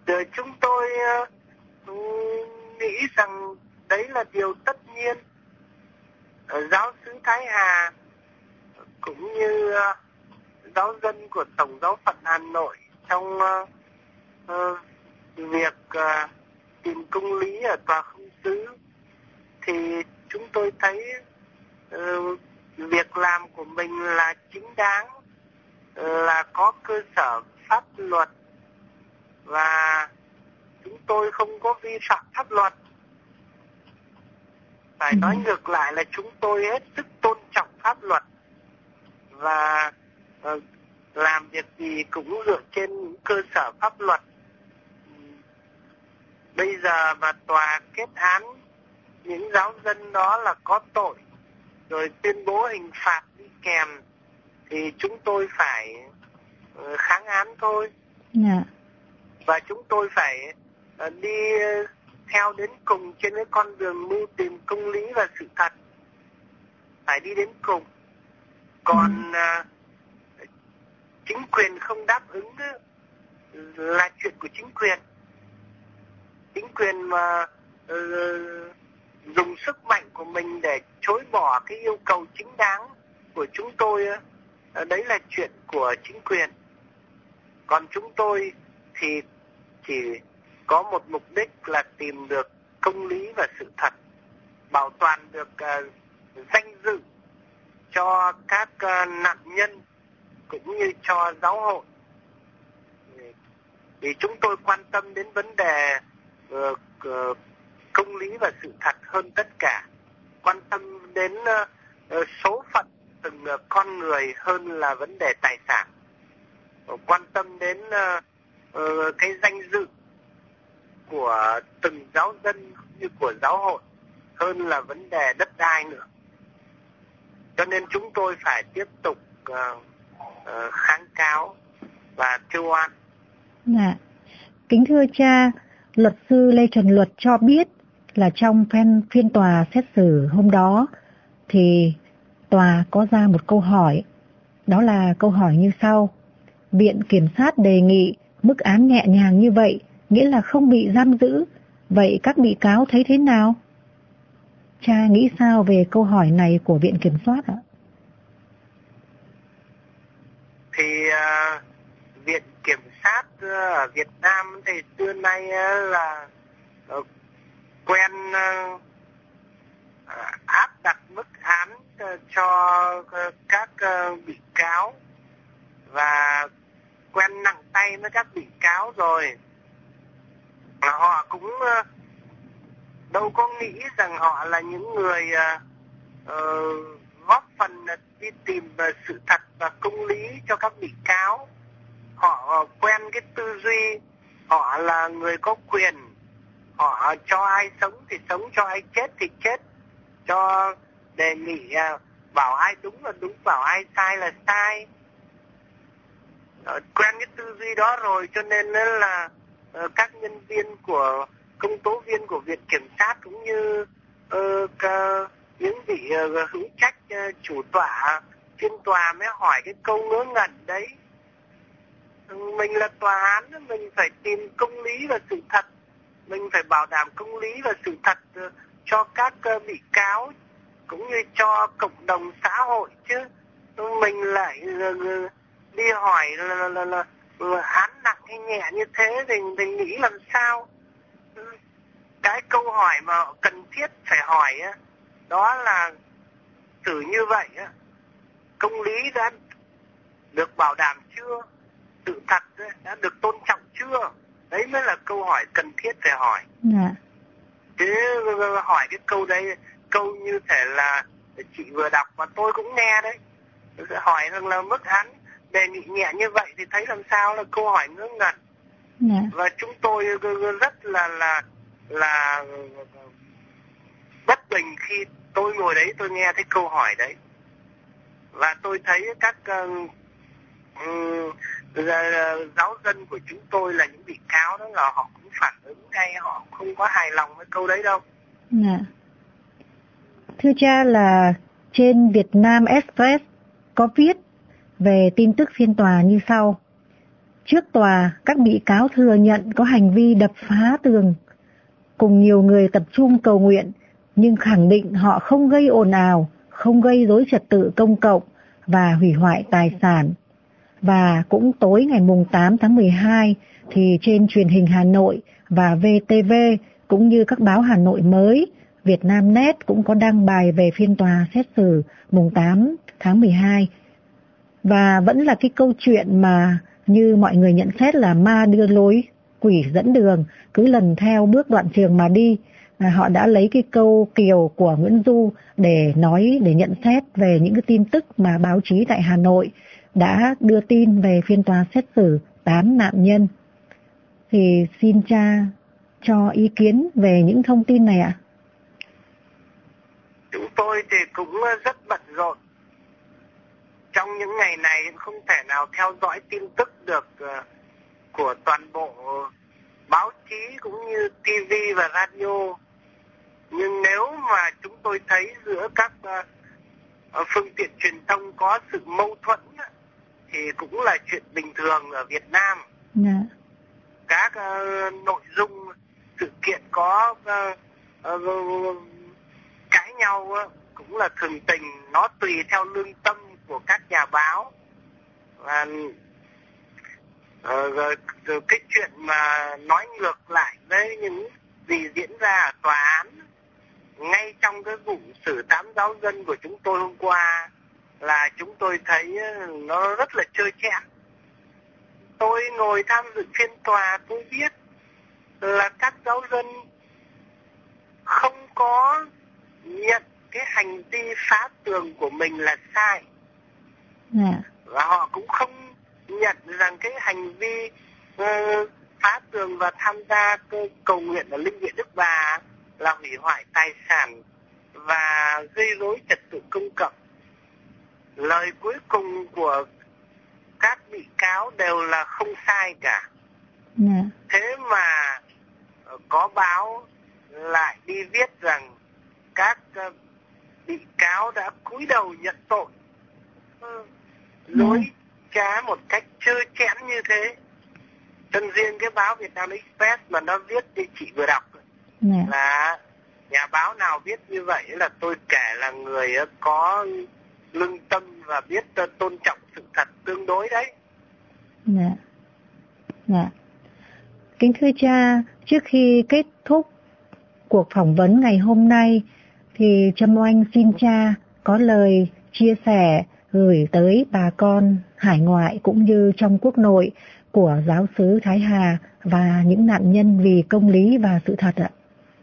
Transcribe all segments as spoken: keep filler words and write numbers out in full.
Rồi chúng tôi uh, nghĩ rằng đấy là điều tất nhiên. Uh, giáo xứ Thái Hà cũng như uh, giáo dân của Tổng giáo phận Hà Nội trong uh, uh, việc uh, tìm công lý ở tòa không xứ, thì chúng tôi thấy uh, việc làm của mình là chính đáng, uh, là có cơ sở pháp luật, và chúng tôi không có vi phạm pháp luật. Phải ừ. nói ngược lại là chúng tôi hết sức tôn trọng pháp luật, và uh, làm việc gì cũng dựa trên những cơ sở pháp luật. Bây giờ mà tòa kết án những giáo dân đó là có tội, rồi tuyên bố hình phạt đi kèm, thì chúng tôi phải uh, kháng án thôi. Yeah. Và chúng tôi phải uh, đi uh, theo đến cùng trên cái con đường mưu tìm công lý và sự thật. Phải đi đến cùng. Còn uh, chính quyền không đáp ứng uh, là chuyện của chính quyền. Chính quyền mà uh, dùng sức mạnh của mình để chối bỏ cái yêu cầu chính đáng của chúng tôi, uh, đấy là chuyện của chính quyền. Còn chúng tôi thì chỉ có một mục đích là tìm được công lý và sự thật, bảo toàn được uh, danh dự cho các uh, nạn nhân cũng như cho giáo hội. Thì chúng tôi quan tâm đến vấn đề uh, uh, công lý và sự thật hơn tất cả, quan tâm đến uh, uh, số phận từng uh, con người hơn là vấn đề tài sản, uh, quan tâm đến uh, uh, cái danh dự của từng giáo dân như của giáo hội hơn là vấn đề đất đai nữa. Cho nên chúng tôi phải tiếp tục uh, uh, kháng cáo và kêu oan. Dạ. Kính thưa cha, luật sư Lê Trần Luật cho biết là trong phiên, phiên tòa xét xử hôm đó thì tòa có ra một câu hỏi, đó là câu hỏi như sau: Viện Kiểm sát đề nghị mức án nhẹ nhàng như vậy nghĩa là không bị giam giữ, vậy các bị cáo thấy thế nào? Cha nghĩ sao về câu hỏi này của Viện Kiểm soát ạ? Thì uh, Viện Kiểm sát ở Việt Nam thì xưa nay uh, là uh, quen uh, áp đặt mức án uh, cho uh, các uh, bị cáo, và quen nặng tay với các bị cáo rồi. Họ cũng uh, đâu có nghĩ rằng họ là những người uh, uh, góp phần uh, đi tìm uh, sự thật và công lý cho các bị cáo. Họ uh, quen cái tư duy họ là người có quyền, họ cho ai sống thì sống, cho ai chết thì chết, cho đề nghị uh, bảo ai đúng là đúng, bảo ai sai là sai. Uh, quen cái tư duy đó rồi, cho nên là uh, các nhân viên của công tố viên của Viện Kiểm sát cũng như uh, uh, những vị uh, hữu trách uh, chủ tọa phiên tòa mới hỏi cái câu ngớ ngẩn đấy. Mình là tòa án, mình phải tìm công lý và sự thật, mình phải bảo đảm công lý và sự thật uh, cho các uh, bị cáo cũng như cho cộng đồng xã hội chứ. Mình lại uh, đi hỏi là, là, là, là, là án nặng hay nhẹ như thế thì mình nghĩ làm sao? Cái câu hỏi mà cần thiết phải hỏi á, đó là xử như vậy á, công lý đã được bảo đảm chưa? Sự thật đã được tôn trọng chưa? Đấy mới là câu hỏi cần thiết phải hỏi. Dạ. Chứ hỏi cái câu đấy, câu như thể là chị vừa đọc mà tôi cũng nghe đấy. Hỏi rằng là mức án đề nghị nhẹ như vậy thì thấy làm sao là câu hỏi ngớ ngẩn. Dạ. Và chúng tôi rất là là là bất bình khi tôi ngồi đấy tôi nghe thấy câu hỏi đấy, và tôi thấy các uh, uh, giáo dân của chúng tôi là những bị cáo đó là họ cũng phản ứng ngay, họ không có hài lòng với câu đấy đâu. Dạ. Thưa cha, là trên Vietnam Express có viết về tin tức phiên tòa như sau: Trước tòa, các bị cáo thừa nhận có hành vi đập phá tường, cùng nhiều người tập trung cầu nguyện, nhưng khẳng định họ không gây ồn ào, không gây rối trật tự công cộng và hủy hoại tài sản. Và cũng tối ngày tám tháng mười hai thì trên truyền hình Hà Nội và vê tê vê cũng như các báo Hà Nội Mới, Vietnamnet cũng có đăng bài về phiên tòa xét xử mùng tám tháng mười hai. Và vẫn là cái câu chuyện mà như mọi người nhận xét là ma đưa lối, quỷ dẫn đường, cứ lần theo bước đoạn trường mà đi. À, họ đã lấy cái câu kiều của Nguyễn Du để nói, để nhận xét về những cái tin tức mà báo chí tại Hà Nội đã đưa tin về phiên tòa xét xử tám nạn nhân. Thì xin cha cho ý kiến về những thông tin này ạ. Chúng tôi thì cũng rất bận rộn. Trong những ngày này không thể nào theo dõi tin tức được của toàn bộ báo chí cũng như ti vi và radio. Nhưng nếu mà chúng tôi thấy giữa các phương tiện truyền thông có sự mâu thuẫn thì cũng là chuyện bình thường ở Việt Nam. Yeah. Các uh, nội dung sự kiện có uh, uh, cãi nhau uh, cũng là thường tình, nó tùy theo lương tâm của các nhà báo. Và uh, cái chuyện mà nói ngược lại với những gì diễn ra ở tòa án ngay trong cái vụ xử tám giáo dân của chúng tôi hôm qua là chúng tôi thấy nó rất là trơ trẽn. Tôi ngồi tham dự phiên tòa, tôi biết là các giáo dân không có nhận cái hành vi phá tường của mình là sai. Yeah. Và họ cũng không nhận rằng cái hành vi uh, phá tường và tham gia cầu nguyện ở Linh Viện Đức Bà là hủy hoại tài sản và gây rối trật tự công cộng. Lời cuối cùng của các bị cáo đều là không sai cả. Yeah. Thế mà có báo lại đi viết rằng các bị cáo đã cúi đầu nhận tội, dối trá một cách trơ trẽn như thế. Chân riêng cái báo Vietnam Express mà nó viết thì chị vừa đọc Yeah. là nhà báo nào viết như vậy là tôi kể là người có lương tâm và biết tôn trọng sự thật tương đối đấy. Dạ. Dạ. Kính thưa cha, trước khi kết thúc cuộc phỏng vấn ngày hôm nay thì Trâm Oanh xin cha có lời chia sẻ gửi tới bà con hải ngoại cũng như trong quốc nội của giáo xứ Thái Hà và những nạn nhân vì công lý và sự thật ạ.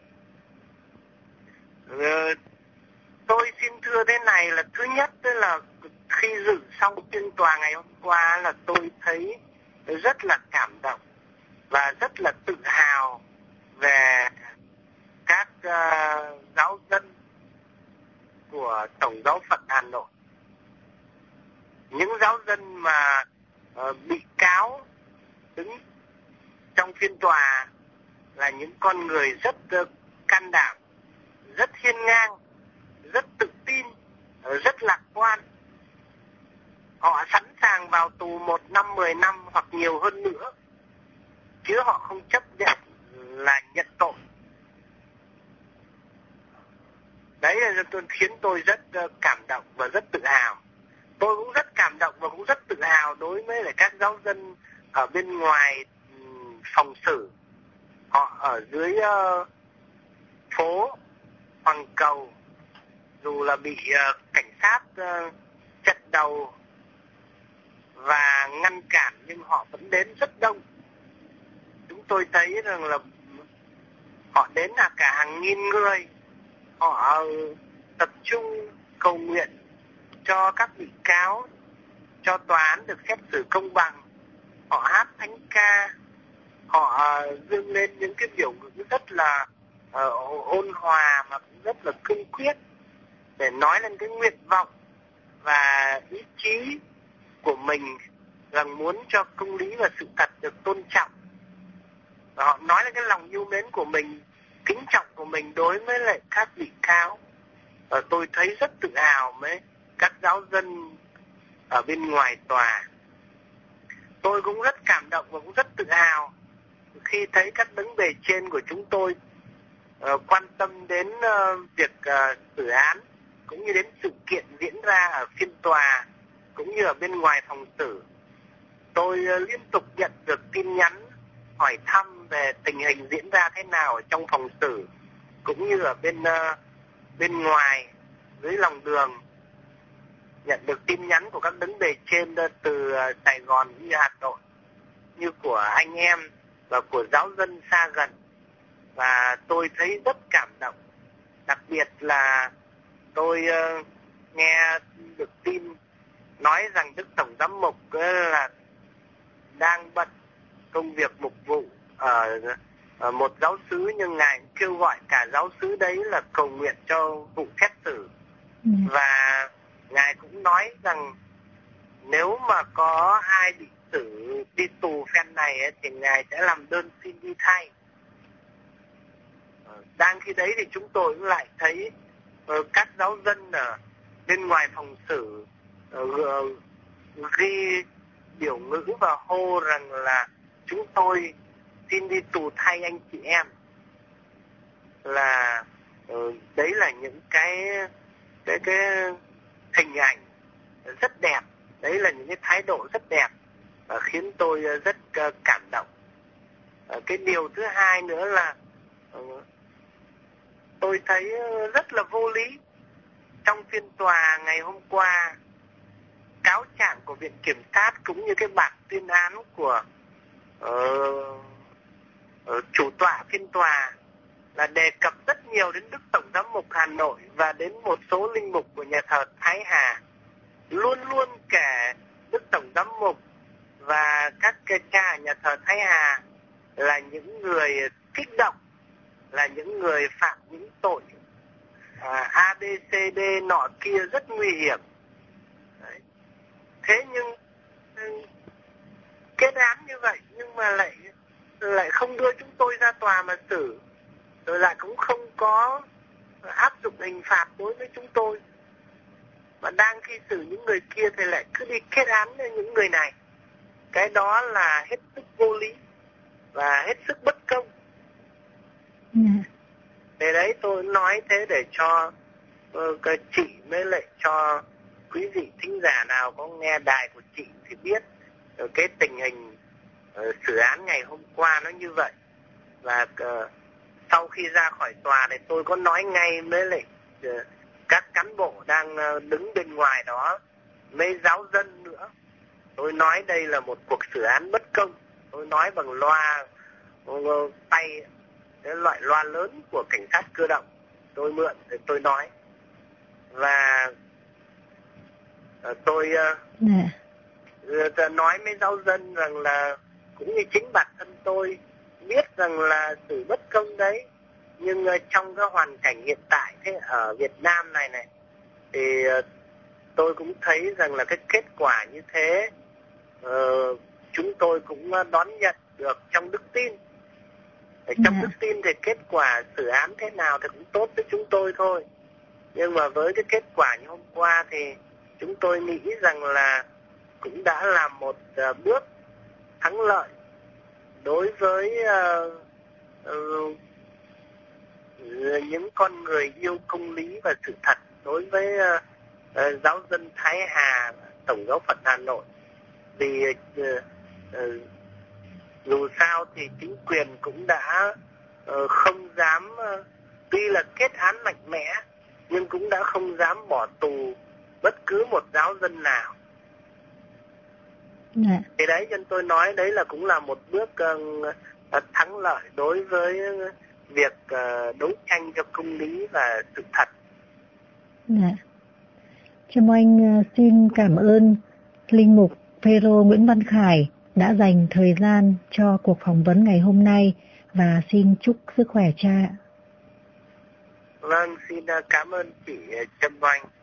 Ừ, tôi xin thưa thế này là thứ nhất là khi dự xong phiên tòa ngày hôm qua là tôi thấy rất là cảm động và rất là tự hào về các uh, giáo dân của Tổng giáo phận Hà Nội. Những giáo dân mà uh, bị cáo đứng trong phiên tòa là những con người rất uh, can đảm, rất hiên ngang, rất tự tin, rất lạc quan. Họ sẵn sàng vào tù một năm, mười năm hoặc nhiều hơn nữa, chứ họ không chấp nhận là nhận tội. Đấy là tôi khiến tôi rất cảm động và rất tự hào. Tôi cũng rất cảm động và cũng rất tự hào đối với lại các giáo dân ở bên ngoài phòng xử. Họ ở dưới uh, phố Hoàng Cầu, dù là bị uh, cảnh sát uh, chặn đầu và ngăn cản nhưng họ vẫn đến rất đông. Chúng tôi thấy rằng là họ đến là cả hàng nghìn người. Họ tập trung cầu nguyện cho các bị cáo, cho tòa án được xét xử công bằng. Họ hát thánh ca, họ dâng lên những cái biểu ngữ rất là uh, ôn hòa mà cũng rất là cương quyết để nói lên cái nguyện vọng và ý chí của mình rằng muốn cho công lý và sự thật được tôn trọng. Và họ nói lên cái lòng yêu mến của mình, kính trọng của mình đối với lại các bị cáo. Và tôi thấy rất tự hào với các giáo dân ở bên ngoài tòa. Tôi tôi cũng rất cảm động và cũng rất tự hào khi thấy các đứng bề trên của chúng tôi uh, quan tâm đến uh, việc uh, xử án cũng như đến sự kiện diễn ra ở phiên tòa cũng như ở bên ngoài phòng xử. Tôi uh, liên tục nhận được tin nhắn hỏi thăm về tình hình diễn ra thế nào ở trong phòng xử cũng như ở bên uh, bên ngoài dưới lòng đường. Nhận được tin nhắn của các đứng bề trên uh, từ uh, Sài Gòn cũng như Hà Nội, như của anh em và của giáo dân xa gần, và tôi thấy rất cảm động. Đặc biệt là tôi uh, nghe được tin nói rằng Đức Tổng Giám mục uh, là đang bận công việc mục vụ ở, ở một giáo xứ, nhưng Ngài kêu gọi cả giáo xứ đấy là cầu nguyện cho vụ xét xử. Ừ. Và Ngài cũng nói rằng nếu mà có ai bị xử đi tù phen này ấy, thì Ngài sẽ làm đơn xin đi thay. Đang khi đấy thì chúng tôi cũng lại thấy uh, các giáo dân ở bên ngoài phòng xử uh, ghi biểu ngữ và hô rằng là chúng tôi xin đi tù thay anh chị em. Là uh, đấy là những cái cái cái hình ảnh rất đẹp, đấy là những cái thái độ rất đẹp và khiến tôi rất uh, cảm động. Uh, cái điều thứ hai nữa là uh, tôi thấy rất là vô lý. Trong phiên tòa ngày hôm qua, cáo trạng của Viện Kiểm sát cũng như cái bản tuyên án của uh, uh, chủ tọa phiên tòa là đề cập rất nhiều đến Đức Tổng Giám mục Hà Nội và đến một số linh mục của nhà thờ Thái Hà. Luôn luôn kể Đức Tổng Giám mục và các cái cha nhà thờ Thái Hà là những người kích động, là những người phạm những tội à, A B C D nọ kia rất nguy hiểm. Đấy. Thế nhưng kết án như vậy nhưng mà lại lại không đưa chúng tôi ra tòa mà xử, rồi lại cũng không có áp dụng hình phạt đối với chúng tôi, mà đang khi xử những người kia thì lại cứ đi kết án với những người này. Cái đó là hết sức vô lý và hết sức bất công. Yeah. Để đấy tôi nói thế để cho uh, cái chị mới lại cho quý vị thính giả nào có nghe đài của chị thì biết uh, cái tình hình uh, xử án ngày hôm qua nó như vậy. Và uh, sau khi ra khỏi tòa thì tôi có nói ngay với lại uh, các cán bộ đang uh, đứng bên ngoài đó, mấy giáo dân nữa. Tôi nói đây là một cuộc xử án bất công. Tôi nói bằng loa uh, tay, cái loại loa lớn của cảnh sát cơ động, tôi mượn để tôi nói. Và uh, tôi uh, yeah. nói với giáo dân rằng là cũng như chính bản thân tôi biết rằng là xử bất công đấy, nhưng uh, trong cái hoàn cảnh hiện tại thế ở Việt Nam này này thì uh, tôi cũng thấy rằng là cái kết quả như thế uh, chúng tôi cũng uh, đón nhận được trong đức tin. Trong yeah. đức tin thì kết quả xử án thế nào thì cũng tốt với chúng tôi thôi. Nhưng mà với cái kết quả như hôm qua thì chúng tôi nghĩ rằng là cũng đã là một uh, bước thắng lợi đối với uh, uh, những con người yêu công lý và sự thật, đối với uh, uh, giáo dân Thái Hà, Tổng giáo phận Hà Nội. Vì uh, uh, dù sao thì chính quyền cũng đã uh, không dám, uh, tuy là kết án mạnh mẽ, nhưng cũng đã không dám bỏ tù bất cứ một giáo dân nào. Yeah. Thì đấy, nên tôi nói đấy là cũng là một bước uh, thắng lợi đối với việc uh, đấu tranh cho công lý và sự thật. Yeah. Trâm Oanh uh, xin cảm ơn Linh mục Phêrô Nguyễn Văn Khải đã dành thời gian cho cuộc phỏng vấn ngày hôm nay và xin chúc sức khỏe cha. Vâng, xin cảm ơn chị Trâm Oanh.